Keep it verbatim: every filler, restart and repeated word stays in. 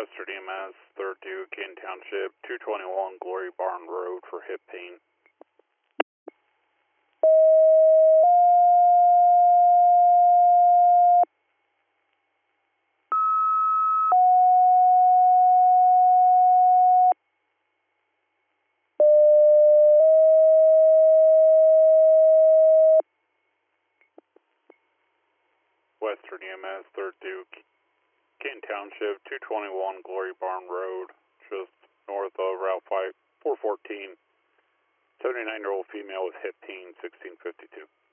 Western E M S, third Duke, Canton Township, two twenty-one Glory Barn Road for hip pain. Western E M S, third Duke, Canton Township, two twenty-one Glory Barn Road, just north of Route four fourteen. seventy-nine-year-old female with hip pain, sixteen fifty-two.